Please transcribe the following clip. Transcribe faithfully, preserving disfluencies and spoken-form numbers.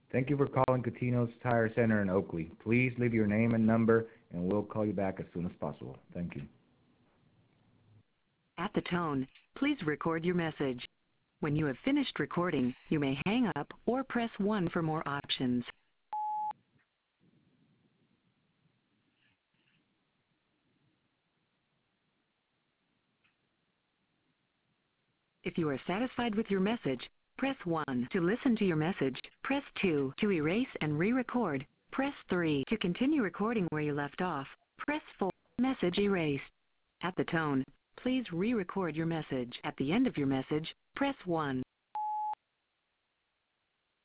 Thank you for calling Catino's Tire Center in Oakley. Please leave your name and number, and we'll call you back as soon as possible. Thank you. At the tone, please record your message. When you have finished recording, you may hang up or press one for more options. If you are satisfied with your message, press one. To listen to your message, press two. To erase and re-record, press three. To continue recording where you left off, press four. Message erased. At the tone, please re-record your message. At the end of your message, press one.